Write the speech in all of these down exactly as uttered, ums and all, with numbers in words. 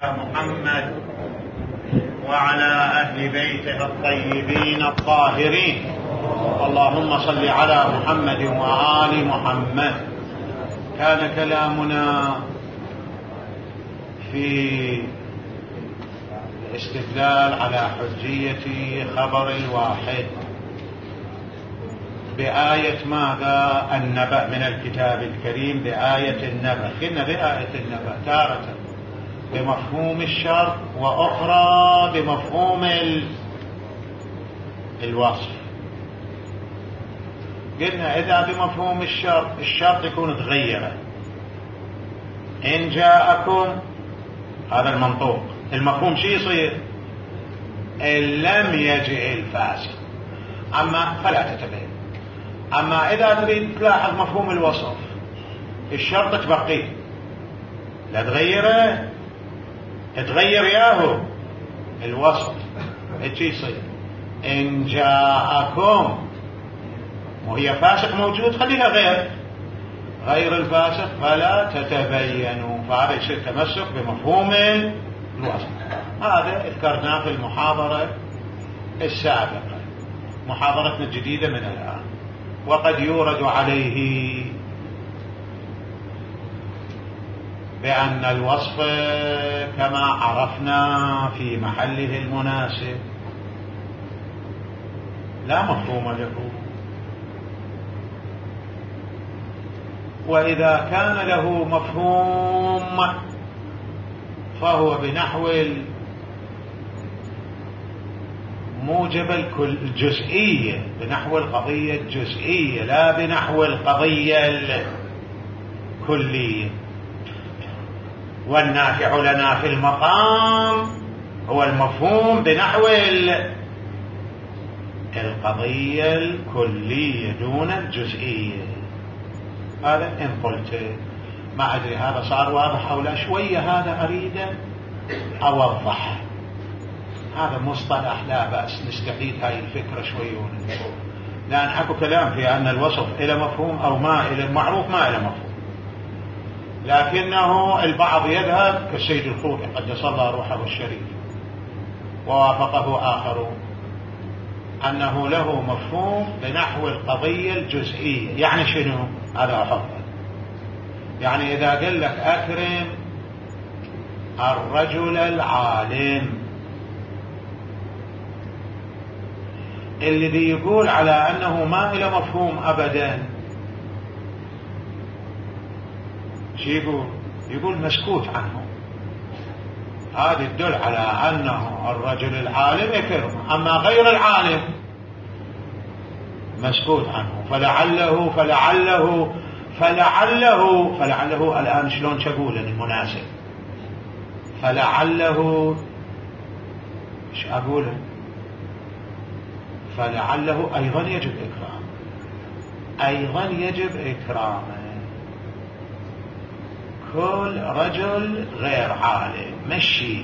محمد وعلى أهل بيته الطيبين الطاهرين. اللهم صل على محمد وآل محمد. كان كلامنا في الاستدلال على حجية خبر الواحد بآية ماذا؟ النبأ من الكتاب الكريم، بآية النبأ. قلنا بآية النبأ تارة بمفهوم الشرط وأخرى بمفهوم الوصف. قلنا إذا بمفهوم الشرط الشرط يكون تغيره، إن جاءكم هذا المنطوق، المفهوم شي يصير؟ إن لم يجئ الفاسق، أما فلا تتبين. أما إذا تريد تلاحظ مفهوم الوصف الشرط تبقيه، لا تغيره، تغير ياهو الوصف ايش يصير؟ إن جاءكم وهي فاسق موجود خليها غير غير الفاسق فلا تتبينوا، فهذا يصير تمسك بمفهوم الوصف. هذا ذكرناه في المحاضرة السابقة، محاضرتنا الجديدة من الآن. وقد يورد عليه بأن الوصف كما عرفنا في محله المناسب لا مفهوم له، وإذا كان له مفهوم فهو بنحو موجب الجزئية، بنحو القضية الجزئية لا بنحو القضية الكلية. والنافع لنا في المقام هو المفهوم بنحو القضية الكلية دون الجزئية. هذا إن قلت ما أدري هذا صار واضح أو لا، شوية هذا أريد أوضح. هذا مصطلح لا بأس نستفيد هاي الفكرة شوية وننظر، لأن أكو كلام في أن الوصف إلى مفهوم أو ما إلى المعروف ما إلى مفهوم، لكنه البعض يذهب كالسيد الخوئي قدس الله روحه الشريف ووافقه آخرون أنه له مفهوم بنحو القضية الجزئية. يعني شنو؟ هذا أحفظه. يعني إذا قال لك أكرم الرجل العالم، الذي يقول على أنه ما إلى مفهوم أبدا شو يقول؟ يقول مسكوت عنه. هذا يدل على أنه الرجل العالم يكرم، أما غير العالم مسكوت عنه. فلعله فلعله فلعله فلعله الآن شلون شقول المناسب؟ فلعله ايش أقوله؟ فلعله أيضا يجب إكرام، أيضا يجب إكرامه. كل رجل غير عالم مشي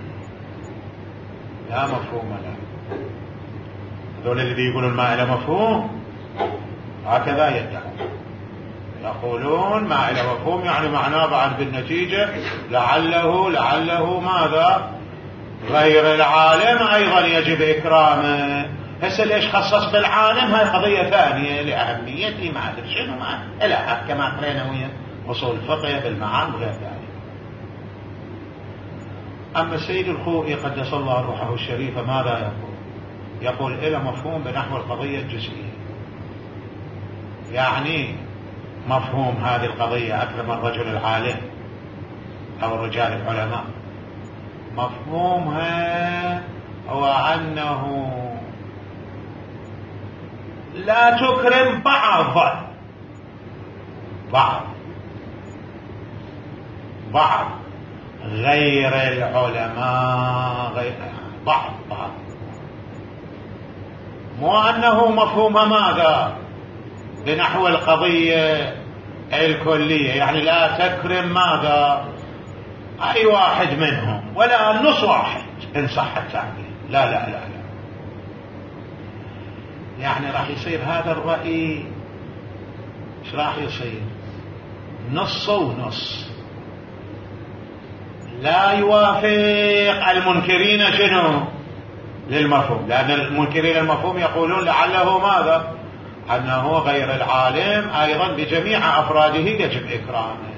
لا مفهوم له. هذول الذي يقولون ما له مفهوم هكذا يدعون، يقولون ما له مفهوم يعني معناه بعد بالنتيجة لعله لعله ماذا؟ غير العالم أيضا يجب إكرامه. هسه ليش خصص بالعالم؟ هاي قضية ثانية لأهميته، ما أدري شنو ما إلى كما قرينا ويا أصول الفقه بالمعان وغير ذلك. أما السيد الخوئي قدس الله روحه الشريفة ماذا يقول؟ يقول إلى مفهوم بنحو القضية الجزئية، يعني مفهوم هذه القضية أكرم الرجل العالم أو الرجال العلماء، مفهومها هو أنه لا تكرم بعض بعض بعض غير العلماء، غير بعض بعض، مو أنه مفهوم ماذا؟ بنحو القضية الكلية، يعني لا تكرم ماذا؟ أي واحد منهم ولا نص واحد إن صح التعبير. لا لا لا لا، يعني راح يصير هذا الرأي ايش راح يصير؟ نص ونص. لا يوافق المنكرين شنو للمفهوم، لأن المنكرين المفهوم يقولون لعله ماذا؟ أنه غير العالم أيضا بجميع أفراده يجب إكرامه.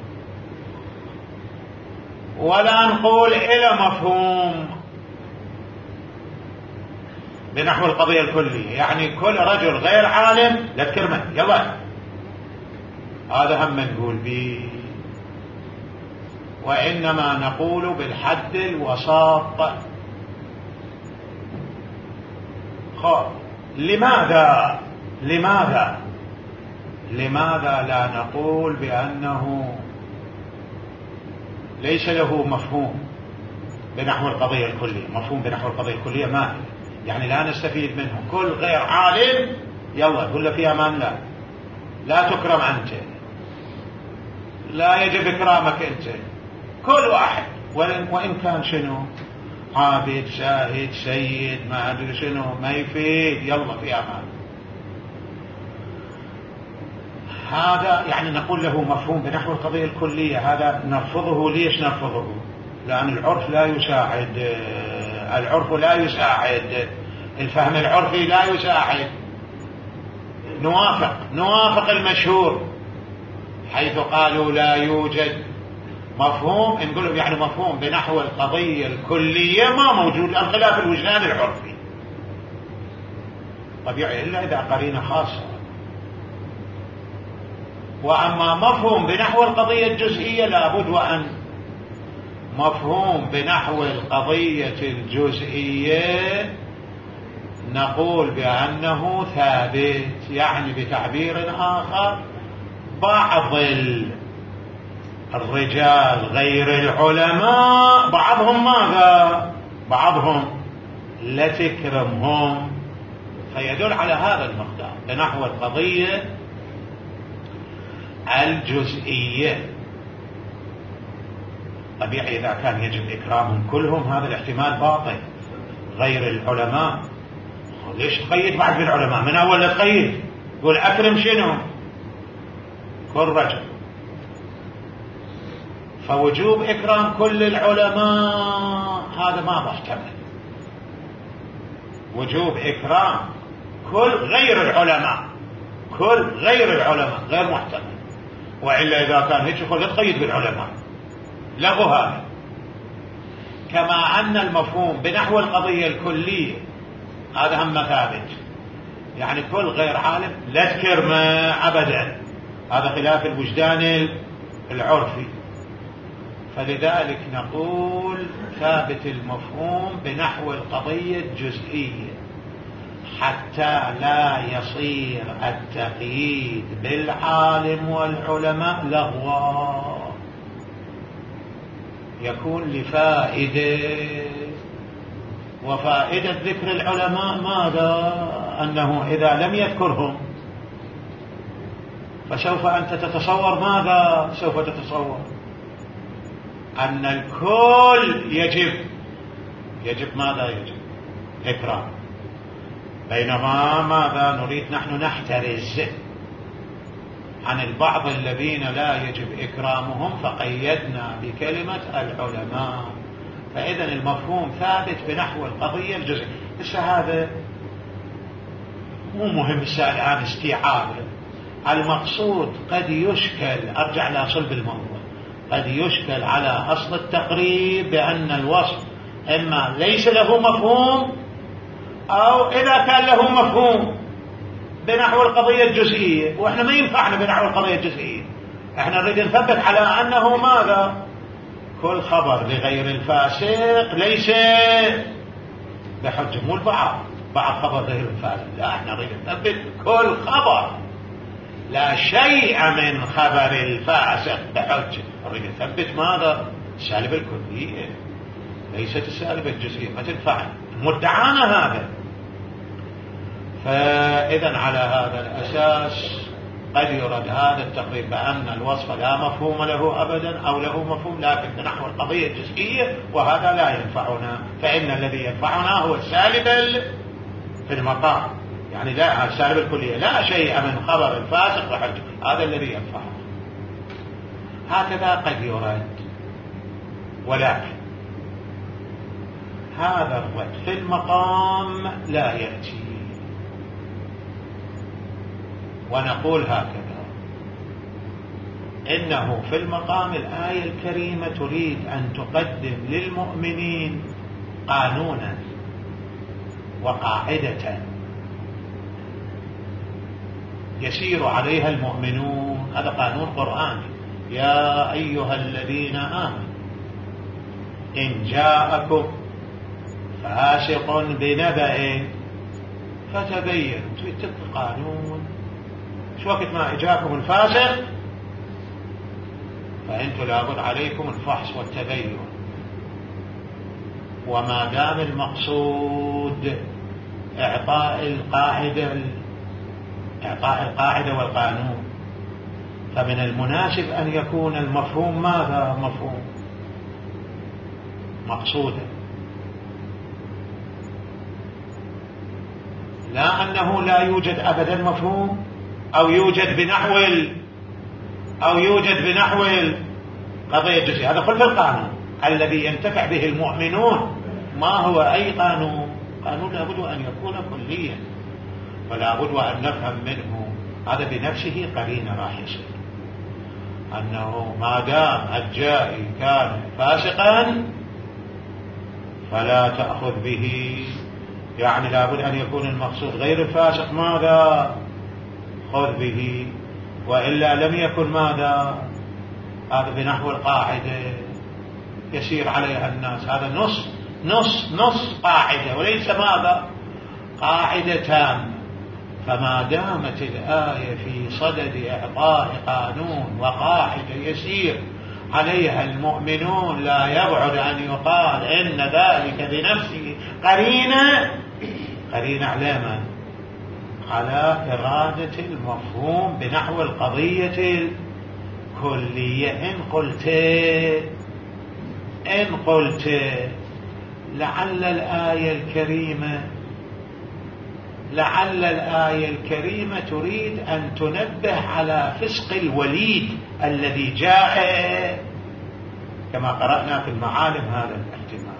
ولا نقول إلى مفهوم بنحو القضية الكلية، يعني كل رجل غير عالم لا تكرمه يلا، هذا هم نقول به. وإنما نقول بالحد الوساط. خب لماذا لماذا لماذا لا نقول بأنه ليس له مفهوم بنحو القضية الكلية؟ مفهوم بنحو القضية الكلية ما يعني لا نستفيد منه. كل غير عالم يلا قل له في أمان الله، لا تكرم أنت، لا يجب إكرامك أنت، كل واحد وإن كان شنو عابد شاهد سيد ما أدري شنو ما يفيد، يلا في أمان. هذا يعني نقول له مفهوم بنحو القضية الكلية، هذا نرفضه. ليش نرفضه؟ لأن العرف لا يساعد، العرف لا يساعد، الفهم العرفي لا يساعد. نوافق نوافق المشهور حيث قالوا لا يوجد مفهوم، نقول لهم يعني مفهوم بنحو القضية الكلية ما موجود، لأن خلاف الوجدان العرفي طبيعي إلا إذا قرينة خاصة. وأما مفهوم بنحو القضية الجزئية لابد وأن مفهوم بنحو القضية الجزئية نقول بأنه ثابت، يعني بتعبير آخر بعض الرجال غير العلماء بعضهم ماذا؟ بعضهم لا تكرمهم، فيدل على هذا المقدار بنحو القضية الجزئية. طبيعي إذا كان يجب إكرامهم كلهم هذا الاحتمال باطل. غير العلماء ليش تقيد بعد بالعلماء؟ من أول تقيد قول أكرم شنو؟ كل رجل. فوجوب إكرام كل العلماء هذا ما محتمل. وجوب إكرام كل غير العلماء، كل غير العلماء غير محتمل. وإلا إذا كان هيك خذ تقيد بالعلماء لغوا هذا. كما أن المفهوم بنحو القضية الكلية هذا هم ثابت، يعني كل غير عالم لا تكرمه أبدا، هذا خلاف الوجدان العرفي. فلذلك نقول ثابت المفهوم بنحو القضية الجزئية حتى لا يصير التقييد بالعالم والعلماء لغوا، يكون لفائدة. وفائدة ذكر العلماء ماذا؟ أنه إذا لم يذكرهم فسوف أنت تتصور ماذا؟ سوف تتصور أن الكل يجب يجب ماذا؟ يجب إكرام. بينما ماذا نريد نحن؟ نحترز عن البعض الذين لا يجب إكرامهم فقيدنا بكلمة العلماء. فإذا المفهوم ثابت بنحو القضية الجزئية. بس هذا مو مهم الآن استيعابه. المقصود قد يشكل، أرجع لأصل الموضوع، قد يشكل على أصل التقريب بأن الوصف إما ليس له مفهوم أو إذا كان له مفهوم بنحو القضية الجزئية، وإحنا ما ينفعنا بنحو القضية الجزئية. إحنا نريد نثبت على أنه ماذا؟ كل خبر لغير الفاسق ليس بحجة. مو البعض بعض خبر غير الفاسق، لا، إحنا نريد نثبت كل خبر لا شيء من خبر الفاسق بحجة. نريد نثبت ماذا؟ السالبة الكلية ليست السالبة الجزئية، ما تنفع مدعانا هذا. فإذا على هذا الأساس قد يرد هذا التقريب بأن الوصف لا مفهوم له أبدا أو له مفهوم لكن نحو القضية الجزئية، وهذا لا ينفعنا. فإن الذي ينفعنا هو السالب في المقام، يعني لا السالب الكلية لا شيء من خبر الفاسق وحجة، هذا الذي ينفعنا. هكذا قد يرد. ولكن هذا الرد في المقام لا يأتي، ونقول هكذا: إنه في المقام الآية الكريمة تريد أن تقدم للمؤمنين قانونا وقاعدة يسير عليها المؤمنون. هذا قانون قرآني: يا أيها الذين آمنوا إن جاءكم فاسق بنبأ فتبينوا. تريد تطبق قانون، شو وقت ما إجاكم الفاسق فأنتم لابد عليكم الفحص والتبين. وما دام المقصود إعطاء القاعدة إعطاء القاعدة والقانون، فمن المناسب أن يكون المفهوم ماذا؟ مفهوم مقصودا، لا أنه لا يوجد أبدا مفهوم أو يوجد بنحو أو يوجد بنحو قضية جزئية. هذا كل القانون الذي ينتفع به المؤمنون ما هو أي قانون؟ قانون لابد أن يكون كليا، فلا بد أن نفهم منه هذا بنفسه قرينة راح يصير أنه ما دام الجائي كان فاسقا فلا تأخذ به، يعني لابد أن يكون المقصود غير الفاسق ماذا؟ خذ به، وإلا لم يكن ماذا؟ هذا بنحو القاعدة يسير عليها الناس. هذا نص نص نص قاعدة وليس ماذا؟ قاعدة تامة. فما دامت الآية في صدد إعطاء قانون وقاعدة يسير عليها المؤمنون لا يبعد أن يقال إن ذلك بنفسه قرينة قرينة على من؟ على إرادة المفهوم بنحو القضية الكلية. إن قلت إن قلت لعل الآية الكريمة لعل الآية الكريمة تريد أن تنبه على فسق الوليد الذي جاء كما قرأنا في المعالم هذا الاحتمال.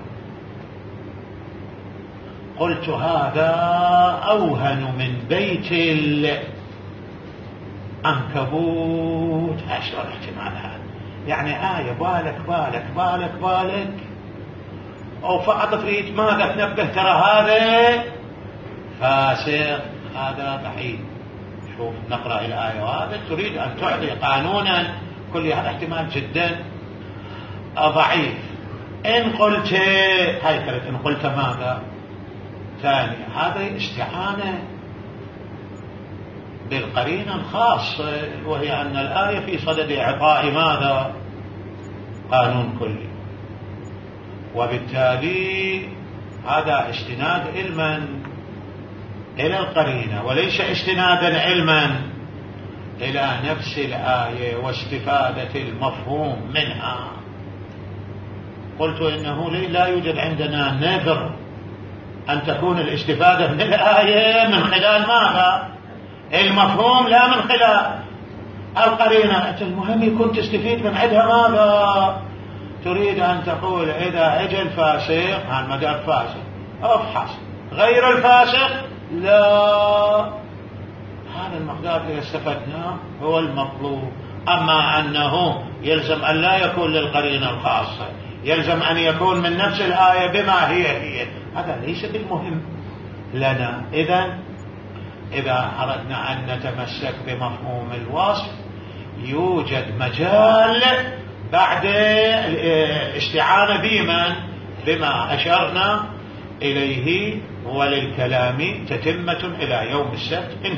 قلت هذا أوهن من بيت العنكبوت. أشهر الاحتمال هذا، يعني آية بالك بالك بالك بالك أو فقط تريد ماذا تنبه ترى هذا فاسق، هذا بعيد. شوف نقرأ الآية وهذا تريد أن تعطي قانونا كل هذا احتمال جدا ضعيف. إن قلت هاي كانت إن قلت ماذا؟ ثاني هذا استعانة بالقرينة الخاصة وهي أن الآية في صدد إعطاء ماذا؟ قانون كلي، وبالتالي هذا استناد علما إلى القرينة وليس استنادا علما إلى نفس الآية واستفادة المفهوم منها. قلت إنه لا يوجد عندنا نذر أن تكون الاستفادة من الآية من خلال ماذا؟ المفهوم، لا من خلال القرينة. المهم يكون تستفيد من عندها ماذا؟ تريد أن تقول إذا أجى الفاسق عن مدار فاسق افحص، غير الفاسق لا. هذا المقدار إذا استفدناه هو المطلوب. أما أنه يلزم أن لا يكون للقرينة الخاصة، يلزم أن يكون من نفس الآية بما هي هي، هذا ليس بالمهم لنا. إذن إذا أردنا أن نتمسك بمفهوم الوصف يوجد مجال بعد الاستعانة بمن؟ بما أشرنا إليه، وللكلام تتمة إلى يوم السبت.